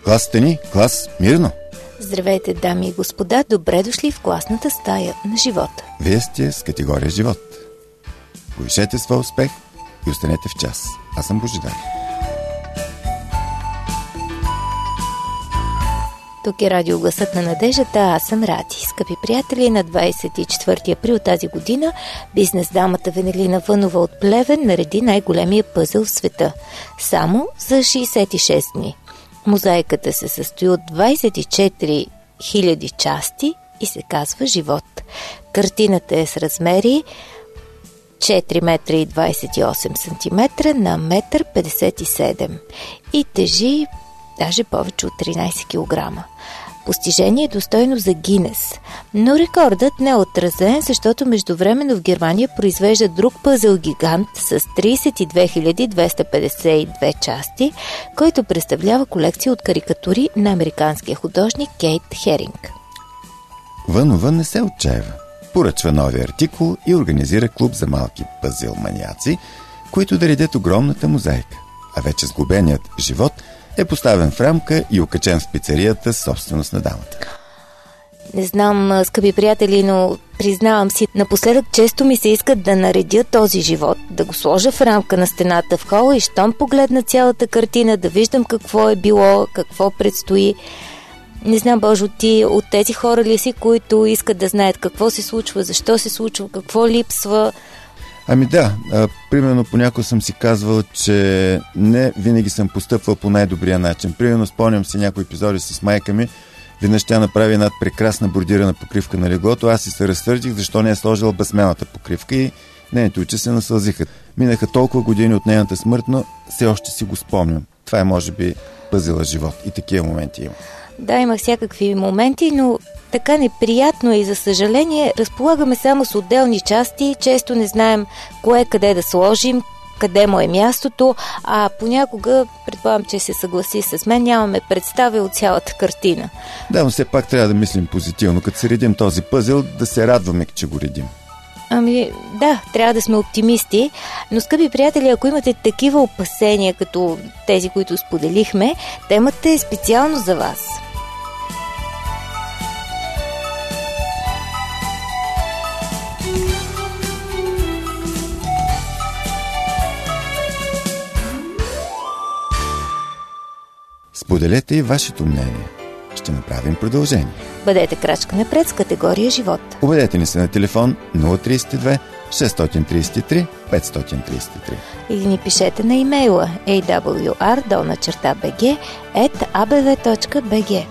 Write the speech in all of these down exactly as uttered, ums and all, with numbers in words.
класите ни, клас Мирно. Здравейте, дами и господа, добре дошли в класната стая на живота. Вие сте с категория живот. Повишете своя успех и останете в час. Аз съм Божидар. Тук е радио Гласът на надеждата, аз съм Ради. Скъпи приятели, на двадесет и четвърти април тази година бизнес дамата Венелина Вънова от Плевен нареди най-големия пъзел в света. Само за шейсет и шест дни. Мозайката се състои от двадесет и четири хиляди части и се казва Живот. Картината е с размери четири метра и двадесет и осем сантиметра на метър петдесет и седем и тежи даже повече от тринадесет килограма. Постижение е достойно за Гинес, но рекордът не е отразен, защото междувременно в Германия произвежда друг пъзел гигант с тридесет и две хиляди двеста петдесет и две части, който представлява колекция от карикатури на американския художник Кейт Херинг. Вънова не се отчаива. Поръчва нови артикул и организира клуб за малки пъзел маняци, които да редят огромната мозайка. А вече сглобеният Живот е поставен в рамка и окачен в пицарията собственост на дамата. Не знам, скъпи приятели, но признавам си, напоследък често ми се иска да наредя този Живот, да го сложа в рамка на стената в хола и щом погледна цялата картина, да виждам какво е било, какво предстои. Не знам, Божо, ти от тези хора ли си, които искат да знаят какво се случва, защо се случва, какво липсва? Ами да, а, примерно понякога съм си казвал, че не винаги съм постъпвал по най-добрия начин. Примерно спомням си някои епизоди с майка ми. Веднъж тя направи една прекрасна бордирана покривка на леглото. Аз си се разсърдих, защо не е сложила безсмената покривка и нейните очи се насълзиха. Минаха толкова години от нейната смърт, но все още си го спомням. Това е може би пъзела Живот и такива моменти има. Да, има всякакви моменти, но така неприятно е и за съжаление разполагаме само с отделни части, често не знаем кое къде да сложим, къде му е мястото, а понякога, предполагам, че се съгласи с мен, нямаме представа от цялата картина. Да, но все пак трябва да мислим позитивно. Като се редим този пъзел, да се радваме, че го редим. Ами да, трябва да сме оптимисти, но скъпи приятели, ако имате такива опасения, като тези, които споделихме, темата е специално за вас. Споделете и вашето мнение. Ще направим продължение. Бъдете крачка напред с категория Живот. Обадете ни се на телефон нула три две шест три три пет три три или ни пишете на имейла ей дабъл ю ар долна черта би джи ет а бе ве точка би джи.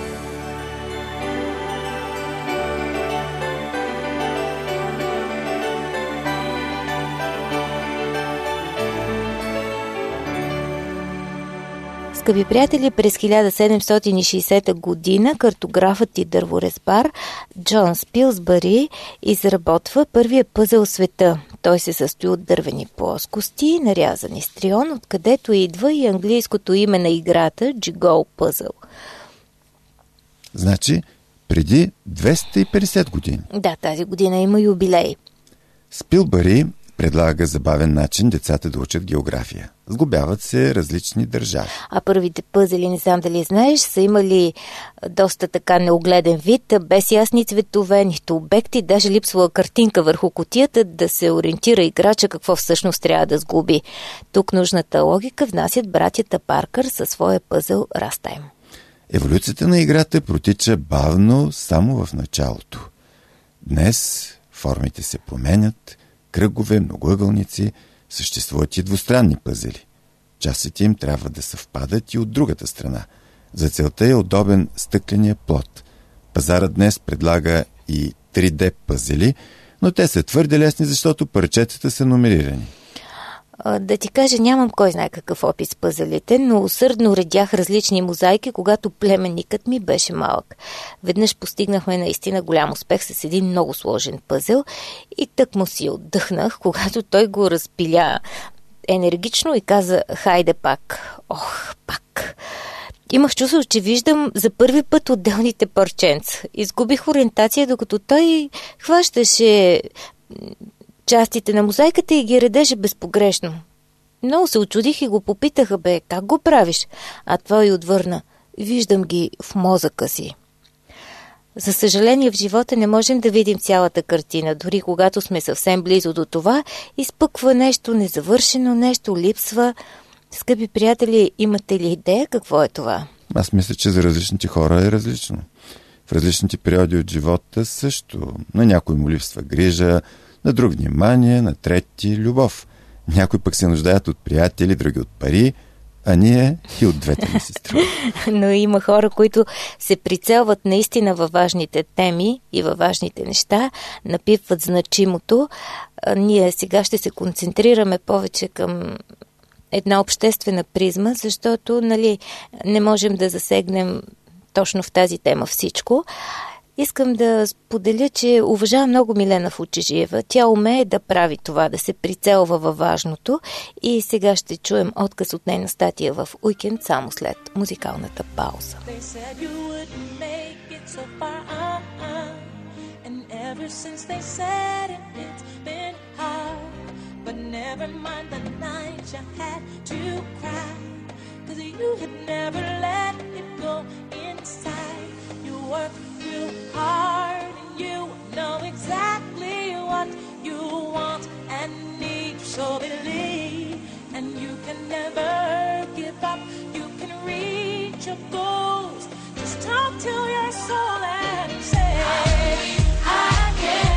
Скъпи приятели, през хиляда седемстотин и шейсета година картографът и дърворезбар Джон Спилсбъри изработва първия пъзел в света. Той се състои от дървени плоскости, нарязани с трион, откъдето идва и английското име на играта Jigsaw Puzzle. Значи преди двеста и петдесет години. Да, тази година има юбилей. Спилсбъри предлага забавен начин децата да учат география. Сглобяват се различни държави. А първите пъзели, не знам дали знаеш, са имали доста така неогледен вид, без ясни цветове, нито обекти, даже липсвала картинка върху кутията да се ориентира играча какво всъщност трябва да сглоби. Тук нужната логика внасят братята Паркър със своя пъзел Растайм. Еволюцията на играта протича бавно само в началото. Днес формите се променят, кръгове, многоъгълници, съществуват и двустранни пъзели. Частите им трябва да съвпадат и от другата страна. За целта е удобен стъкления плот. Пазарът днес предлага и три Д пъзели, но те са твърде лесни, защото парчетата са номерирани. Да ти кажа, нямам кой знае какъв опит с пъзелите, но усърдно редях различни мозайки, когато племенникът ми беше малък. Веднъж постигнахме наистина голям успех с един много сложен пъзел и тък му си отдъхнах, когато той го разпиля енергично и каза: хайде пак, ох, пак. Имах чувство, че виждам за първи път отделните парченца. Изгубих ориентация, докато той хващаше частите на мозайката и ги редеше безпогрешно. Много се очудих и го попитаха: бе, как го правиш? А той отвърна: виждам ги в мозъка си. За съжаление, в живота не можем да видим цялата картина. Дори когато сме съвсем близо до това, изпъква нещо незавършено, нещо липсва. Скъпи приятели, имате ли идея какво е това? Аз мисля, че за различните хора е различно. В различните периоди от живота също. На някой му липсва грижа, на друг внимание, на трети любов. Някои пък се нуждаят от приятели, други от пари, а ние и от двете ни се струва. Но има хора, които се прицелват наистина във важните теми и във важните неща, напипват значимото. А ние сега ще се концентрираме повече към една обществена призма, защото нали, не можем да засегнем точно в тази тема всичко. Искам да споделя, че уважавам много Милена Фучежиева. Тя умее да прави това, да се прицелва във важното и сега ще чуем отказ от нейна статия в Уикенд само след музикалната пауза. Hard and you know exactly what you want and need, so believe, and you can never give up, you can reach your goals. Just talk to your soul and say I can.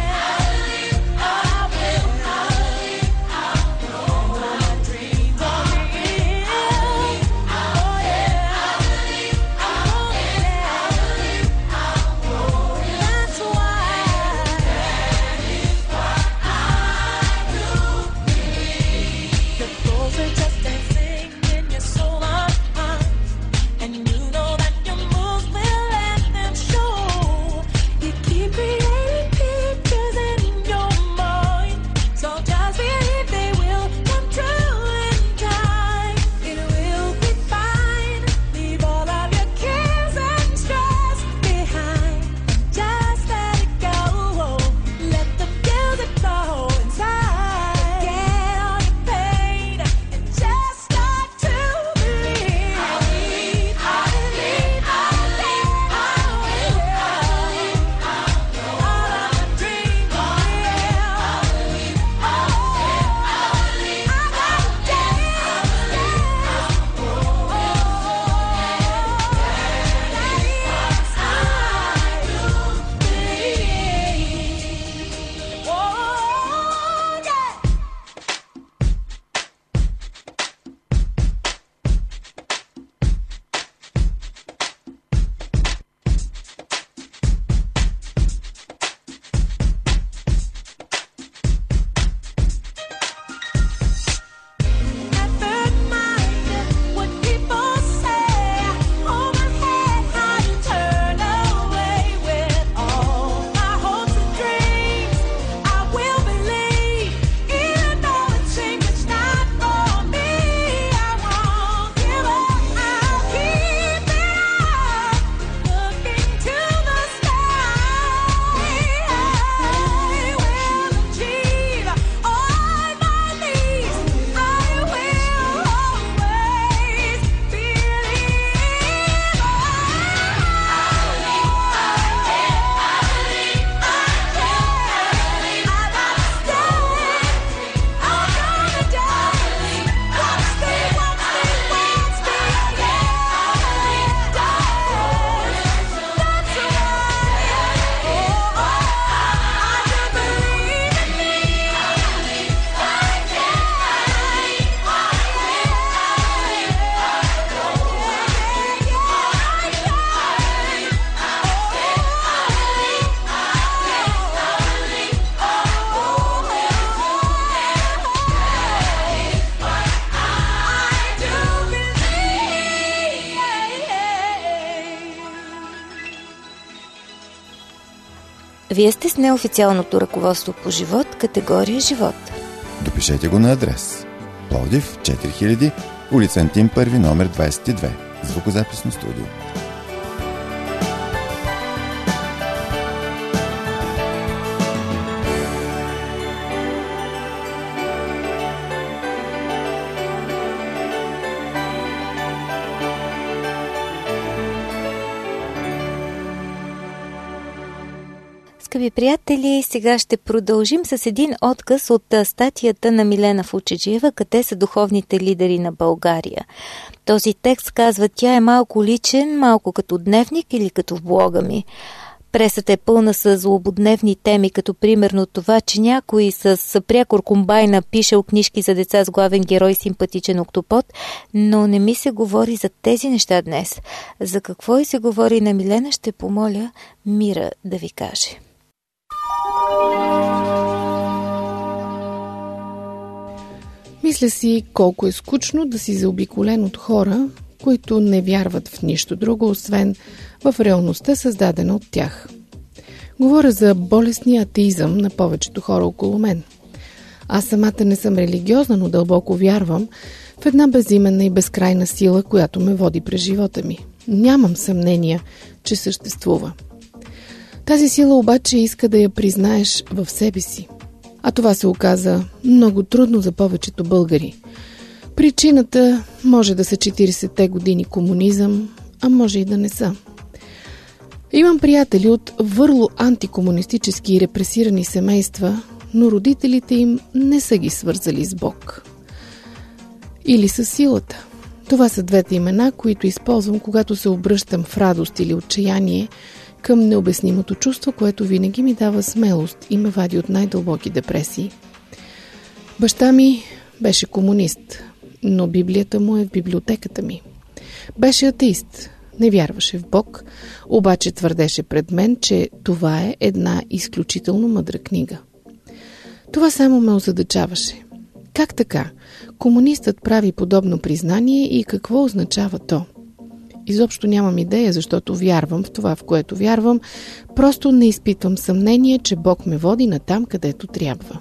Вие сте с неофициалното ръководство по живот, категория живот. Допишете го на адрес Пловдив четири хиляди, улица Антим първи, номер двадесет и две, звукозаписно студио. Скъпи приятели, сега ще продължим с един отказ от статията на Милена Фучеджиева «Къде са духовните лидери на България?». Този текст казва: тя е малко личен, малко като дневник или като в блога ми. Пресата е пълна с злободневни теми, като примерно това, че някой с прякор комбайна пишел книжки за деца с главен герой симпатичен октопод, но не ми се говори за тези неща днес. За какво и се говори на Милена, ще помоля Мира да ви каже. Мисля си колко е скучно да си заобиколен от хора, които не вярват в нищо друго, освен в реалността, създадена от тях. Говоря за болесния атеизъм на повечето хора около мен. Аз самата не съм религиозна, но дълбоко вярвам в една безименна и безкрайна сила, която ме води през живота ми. Нямам съмнение, че съществува. Тази сила обаче иска да я признаеш в себе си. А това се оказа много трудно за повечето българи. Причината може да са четиридесетте години комунизъм, а може и да не са. Имам приятели от върло антикомунистически и репресирани семейства, но родителите им не са ги свързали с Бог. Или с силата. Това са двете имена, които използвам, когато се обръщам в радост или отчаяние към необяснимото чувство, което винаги ми дава смелост и ме вади от най-дълбоки депресии. Баща ми беше комунист, но Библията му е в библиотеката ми. Беше атеист, не вярваше в Бог, обаче твърдеше пред мен, че това е една изключително мъдра книга. Това само ме озадачаваше. Как така? Комунистът прави подобно признание и какво означава то? Изобщо нямам идея, защото вярвам в това, в което вярвам, просто не изпитвам съмнение, че Бог ме води натам, където трябва.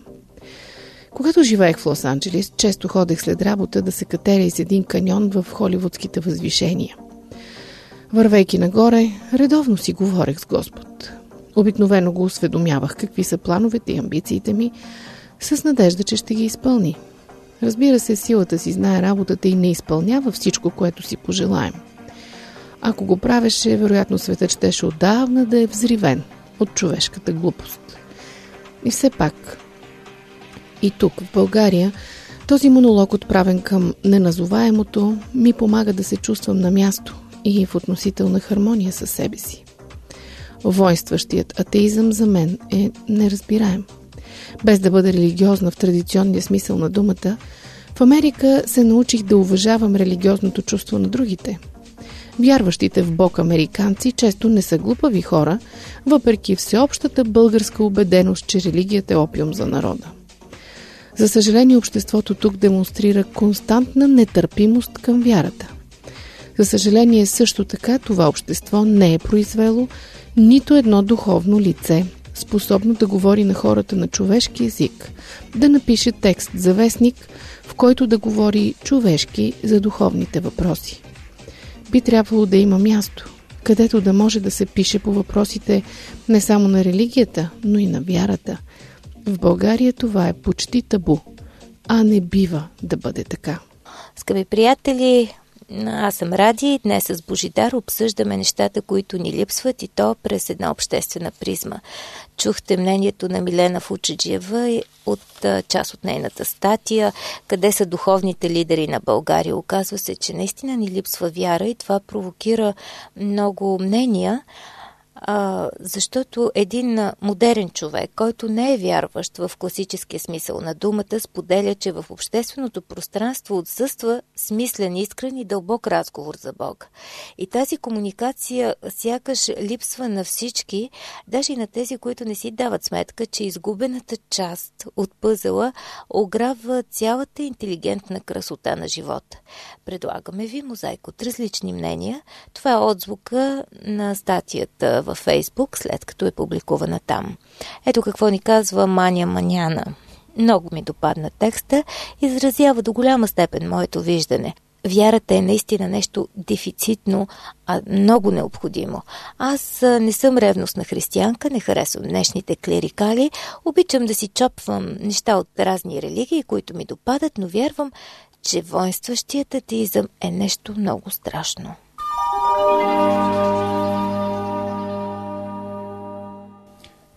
Когато живеех в Лос-Анджелес, често ходех след работа да се катеря из един каньон в холивудските възвишения. Вървейки нагоре, редовно си говорех с Господ. Обикновено го осведомявах какви са плановете и амбициите ми, с надежда, че ще ги изпълни. Разбира се, силата си знае работата и не изпълнява всичко, което си пожелаем. Ако го правеше, вероятно светът щеше отдавна да е взривен от човешката глупост. И все пак, и тук, в България, този монолог, отправен към неназоваемото, ми помага да се чувствам на място и в относителна хармония със себе си. Войнстващият атеизъм за мен е неразбираем. Без да бъда религиозна в традиционния смисъл на думата, в Америка се научих да уважавам религиозното чувство на другите. Вярващите в Бог американци често не са глупави хора, въпреки всеобщата българска убеденост, че религията е опиум за народа. За съжаление, обществото тук демонстрира константна нетърпимост към вярата. За съжаление, също така това общество не е произвело нито едно духовно лице, способно да говори на хората на човешки език, да напише текст за вестник, в който да говори човешки за духовните въпроси. Би трябвало да има място, където да може да се пише по въпросите не само на религията, но и на вярата. В България това е почти табу, а не бива да бъде така. Скъпи приятели, аз съм Ради и днес с Божидар обсъждаме нещата, които ни липсват, и то през една обществена призма. Чухте мнението на Милена Фучеджиева от част от нейната статия «Къде са духовните лидери на България?». Оказва се, че наистина ни липсва вяра и това провокира много мнения, А, защото един модерен човек, който не е вярващ в класическия смисъл на думата, споделя, че в общественото пространство отсъства смислен, искрен и дълбок разговор за Бог. И тази комуникация сякаш липсва на всички, даже и на тези, които не си дават сметка, че изгубената част от пъзела ограбва цялата интелигентна красота на живота. Предлагаме ви мозайк от различни мнения. Това е отзвука на статията във Фейсбук, след като е публикувана там. Ето какво ни казва Маня Маняна. Много ми допадна текста, изразява до голяма степен моето виждане. Вярата е наистина нещо дефицитно, а много необходимо. Аз не съм ревностна християнка, не харесвам днешните клерикали, обичам да си чопвам неща от разни религии, които ми допадат, но вярвам, че воинстващият атеизъм е нещо много страшно.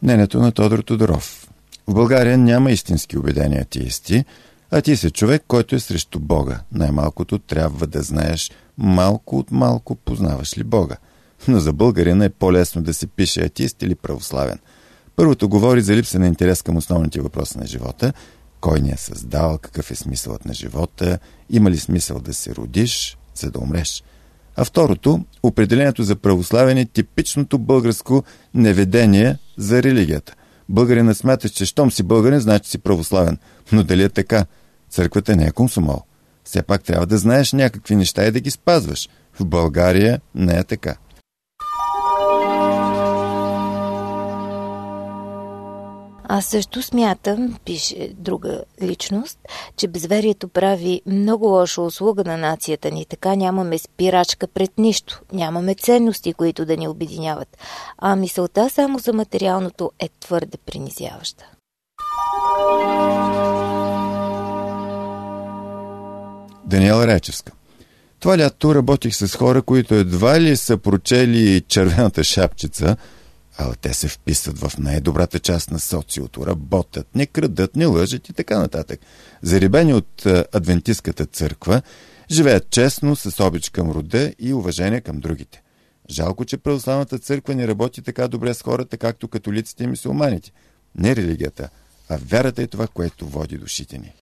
Мнението на Тодор Тодоров. В България няма истински убедени атеисти, а ти си човек, който е срещу Бога. Най-малкото трябва да знаеш малко от малко познаваш ли Бога. Но за българина е по-лесно да се пише атеист или православен. Първото говори за липса на интерес към основните въпроси на живота. Кой ни е създал, какъв е смисълът на живота, има ли смисъл да се родиш, за да умреш. А второто, определението за православен е типичното българско неведение за религията. Българинът смята, че щом си българин, значи си православен. Но дали е така? Църквата не е комсомол. Все пак трябва да знаеш някакви неща и да ги спазваш. В България не е така. Аз също смятам, пише друга личност, че безверието прави много лоша услуга на нацията ни. Така нямаме спирачка пред нищо. Нямаме ценности, които да ни обединяват. А мисълта само за материалното е твърде принизяваща. Даниела Райчевска. Това лято работих с хора, които едва ли са прочели Червената шапчица, а те се вписват в най-добрата част на социото, работят, не крадат, не лъжат и така нататък. Зарибени от адвентистката църква, живеят честно, с обич към рода и уважение към другите. Жалко, че православната църква не работи така добре с хората, както католиците и мюсюлманите. Не религията, а вярата е това, което води душите ни.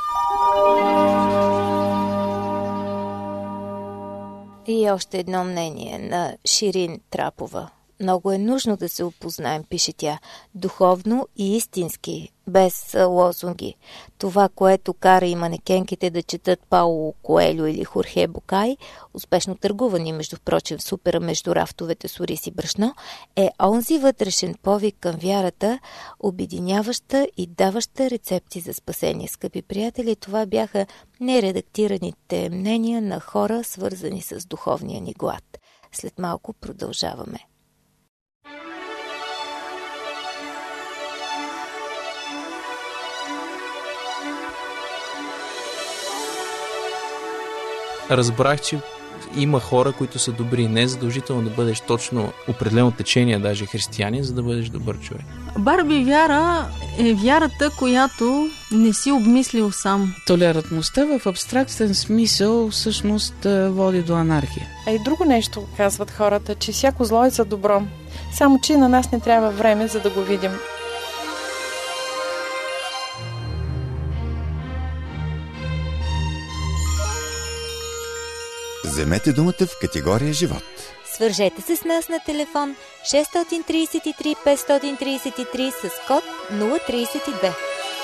И още едно мнение на Ширин Трапова. Много е нужно да се опознаем, пише тя, духовно и истински, без лозунги. Това, което кара и манекенките да четат Пауло Коелю или Хорхе Букай, успешно търгувани, между впрочем, в супера между рафтовете с ориз и брашно, е онзи вътрешен повик към вярата, обединяваща и даваща рецепти за спасение. Скъпи приятели, това бяха нередактираните мнения на хора, свързани с духовния ни глад. След малко продължаваме. Разбрах, че има хора, които са добри. Не е задължително да бъдеш точно определено течение, даже християнин, за да бъдеш добър човек. Барби вяра е вярата, която не си обмислил сам. Толерантността в абстрактен смисъл всъщност води до анархия. А и друго нещо казват хората, че всяко зло е за добро. Само че на нас не трябва време, за да го видим. Вземете думата в категория живот. Свържете се с нас на телефон шест три три пет три три с код нула три две.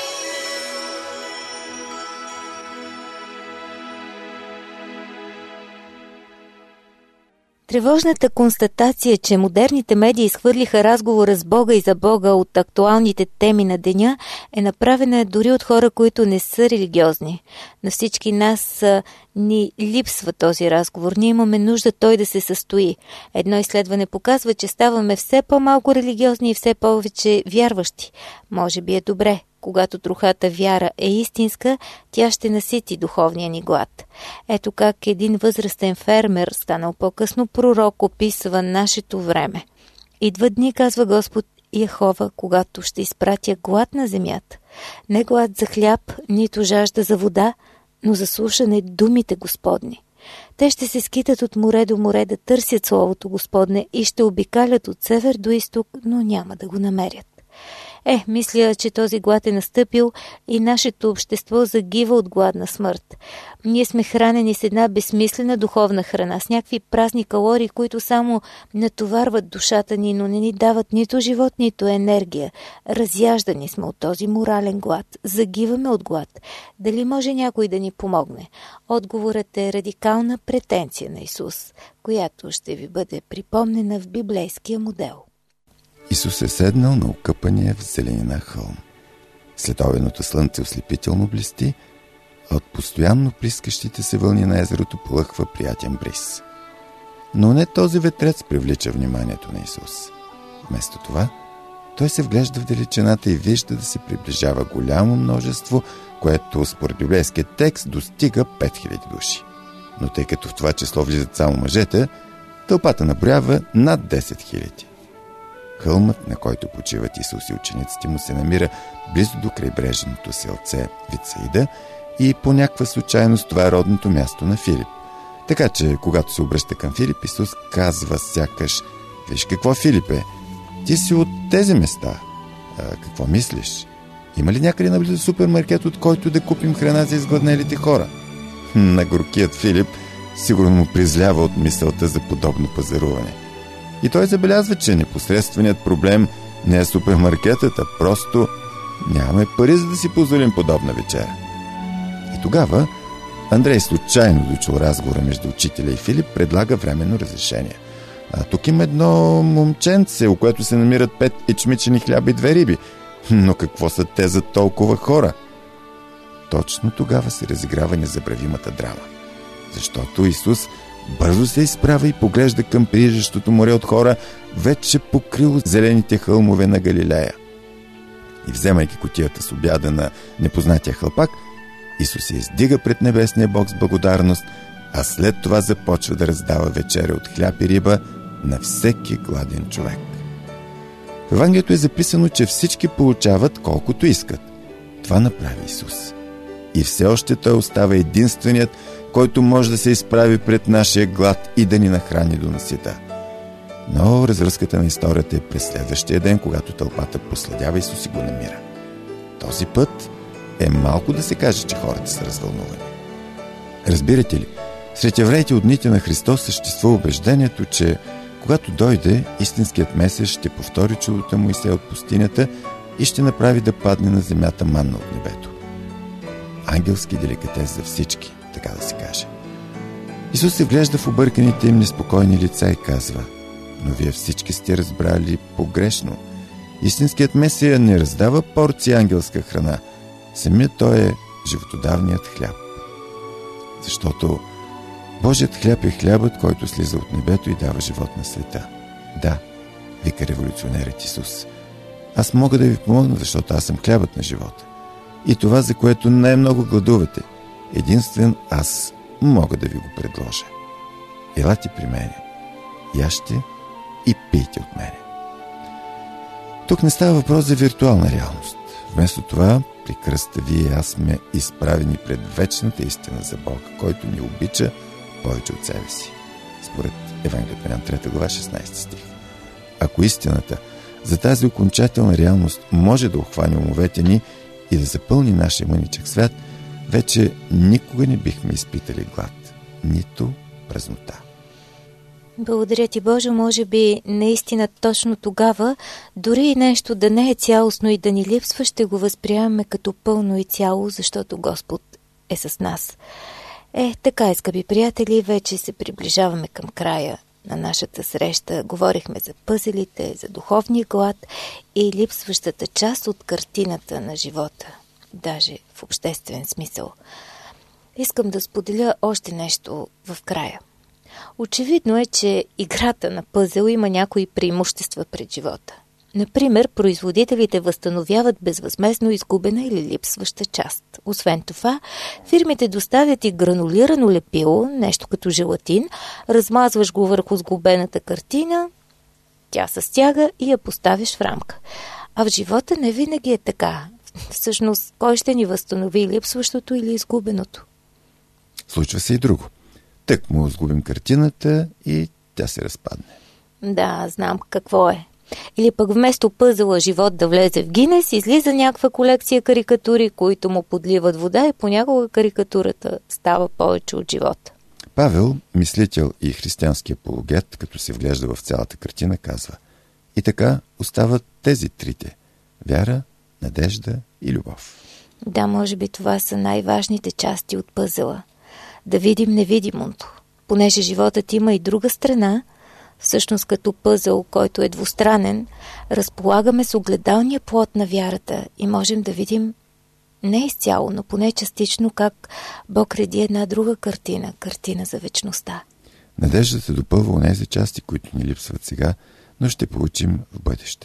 Тревожната констатация, че модерните медии изхвърлиха разговора с Бога и за Бога от актуалните теми на деня, е направена дори от хора, които не са религиозни. На всички нас а, ни липсва този разговор. Ние имаме нужда той да се състои. Едно изследване показва, че ставаме все по-малко религиозни и все повече вярващи. Може би е добре. Когато трохата вяра е истинска, тя ще насити духовния ни глад. Ето как един възрастен фермер, станал по-късно пророк, описва нашето време. Идва дни, казва Господ Яхова, когато ще изпратя глад на земята. Не глад за хляб, нито жажда за вода, но за слушане думите Господни. Те ще се скитат от море до море да търсят Словото Господне и ще обикалят от север до изток, но няма да го намерят. Е, мисля, че този глад е настъпил и нашето общество загива от гладна смърт. Ние сме хранени с една безсмислена духовна храна, с някакви празни калории, които само натоварват душата ни, но не ни дават нито живот, нито енергия. Разяждани сме от този морален глад. Загиваме от глад. Дали може някой да ни помогне? Отговорът е радикална претенция на Исус, която ще ви бъде припомнена в библейския модел. Исус е седнал на окъпания в зеленина хълм. Следобедното слънце ослепително блести, а от постоянно плискащите се вълни на езерото плъхва приятен бриз. Но не този ветрец привлича вниманието на Исус. Вместо това, той се вглежда в далечината и вижда да се приближава голямо множество, което според библейския текст достига пет хиляди души. Но тъй като в това число влизат само мъжете, тълпата наброява над десет хиляди. Хълмът, на който почиват Исус и учениците му, се намира близо до крайбрежното селце Вицаида и по някаква случайност това е родното място на Филип. Така че, когато се обръща към Филип, Исус казва сякаш: виж какво, Филипе, ти си от тези места. А, какво мислиш? Има ли някъде наблизо супермаркет, от който да купим храна за изгладнелите хора? На горкият Филип сигурно му призлява от мисълта за подобно пазаруване. И той забелязва, че непосредственият проблем не е супермаркетът, а просто нямаме пари, за да си позволим подобна вечера. И тогава Андрей, случайно дочул разговора между учителя и Филип, предлага временно разрешение. А тук има едно момченце, у което се намират пет ечмичени хляба и две риби. Но какво са те за толкова хора? Точно тогава се разиграва незабравимата драма. Защото Исус бързо се изправя и поглежда към прииждащото море от хора, вече покрило зелените хълмове на Галилея. И вземайки кутията с обяда на непознатия хълпак, Исус се издига пред небесния Бог с благодарност, а след това започва да раздава вечеря от хляб и риба на всеки гладен човек. В Евангелието е записано, че всички получават колкото искат. Това направи Исус. И все още Той остава единственият, който може да се изправи пред нашия глад и да ни нахрани до насита. Но развръзката на историята е през следващия ден, когато тълпата проследява Исус и го намира. Този път е малко да се каже, че хората са развълнувани. Разбирате ли, сред евреите от дните на Христос съществува убеждението, че когато дойде, истинският Месия ще повтори чудото Моисей от пустинята и ще направи да падне на земята манна от небето. Ангелски деликатес за всички, така да се каже. Исус се вглежда в обърканите им неспокойни лица и казва: но вие всички сте разбрали погрешно. Истинският Месия не раздава порции ангелска храна. Самият Той е животодавният хляб. Защото Божият хляб е хлябът, който слиза от небето и дава живот на света. Да, вика революционерът Исус. Аз мога да ви помогна, защото аз съм хлябът на живота. И това, за което най-много гладувате, единствен аз мога да ви го предложа. Елате при мене, яжте и пийте от мене. Тук не става въпрос за виртуална реалност. Вместо това, при кръста вие и аз сме изправени пред вечната истина за Бог, който ни обича повече от себе си. Според Евангелието на Йоан трета глава шестнайсети стих. Ако истината за тази окончателна реалност може да охване умовете ни и да запълни нашия мъничък свят, вече никога не бихме изпитали глад, нито празнота. Благодаря ти, Боже, може би наистина точно тогава, дори и нещо да не е цялостно и да ни липсва, ще го възприемаме като пълно и цяло, защото Господ е с нас. Е, така е, скъпи приятели, вече се приближаваме към края на нашата среща. Говорихме за пъзелите, за духовния глад и липсващата част от картината на живота, даже в обществен смисъл. Искам да споделя още нещо в края. Очевидно е, че играта на пъзел има някои преимущества пред живота. Например, производителите възстановяват безвъзмездно изгубена или липсваща част. Освен това, фирмите доставят и гранулирано лепило, нещо като желатин, размазваш го върху сглобената картина, тя се стяга и я поставиш в рамка. А в живота не винаги е така. Всъщност, кой ще ни възстанови липсващото или изгубеното? Случва се и друго. Тък му сгубим картината и тя се разпадне. Да, знам какво е. Или пък вместо пъзела живот да влезе в Гинес, излиза някаква колекция карикатури, които му подливат вода и понякога карикатурата става повече от живота. Павел, мислител и християнски апологет, като се вглежда в цялата картина, казва: и така остават тези трите – вяра, надежда и любов. Да, може би това са най-важните части от пъзела. Да видим невидимото. Понеже животът има и друга страна, всъщност като пъзел, който е двустранен, разполагаме с огледалния плод на вярата и можем да видим не изцяло, но поне частично как Бог реди една друга картина, картина за вечността. Надеждата допълва онези части, които ни липсват сега, но ще получим в бъдеще.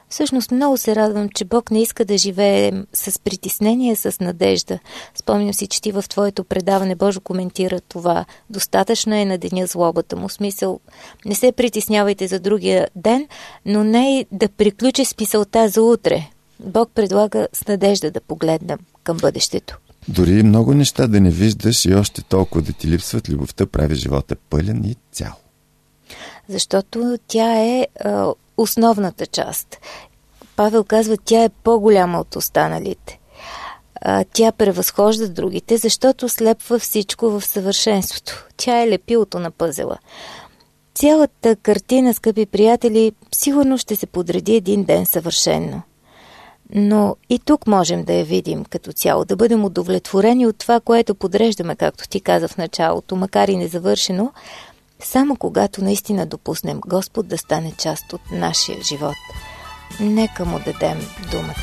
Всъщност много се радвам, че Бог не иска да живеем с притеснение, с надежда. Спомням си, че ти в твоето предаване Божо коментира това. Достатъчна е на деня злобата му. Смисъл, не се притеснявайте за другия ден, но не и да приключи с мисълта за утре. Бог предлага с надежда да погледнем към бъдещето. Дори много неща да не виждаш и още толкова да ти липсват, любовта прави живота пълен и цял. Защото тя е а, основната част. Павел казва, тя е по-голяма от останалите. А, тя превъзхожда другите, защото слепва всичко в съвършенството. Тя е лепилото на пъзела. Цялата картина, скъпи приятели, сигурно ще се подреди един ден съвършенно. Но и тук можем да я видим като цяло, да бъдем удовлетворени от това, което подреждаме, както ти каза в началото, макар и незавършено, само когато наистина допуснем Господ да стане част от нашия живот. Нека му дадем думата.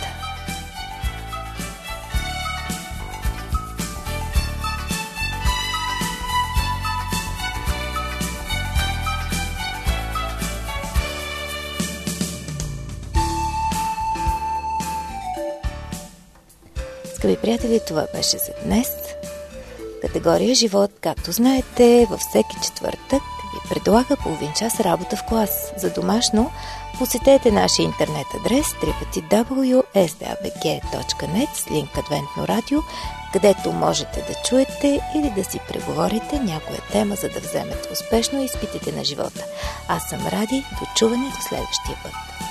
Скъпи приятели, това беше за днес. Категория живот, както знаете, във всеки четвъртък ви предлага половин час работа в клас. За домашно посетете нашия интернет адрес дабъл ю дабъл ю дабъл ю точка ес ди ей би джи точка нет с линк Адвентно радио, където можете да чуете или да си преговорите някоя тема, за да вземете успешно изпитите на живота. Аз съм Ради, до чуване до следващия път.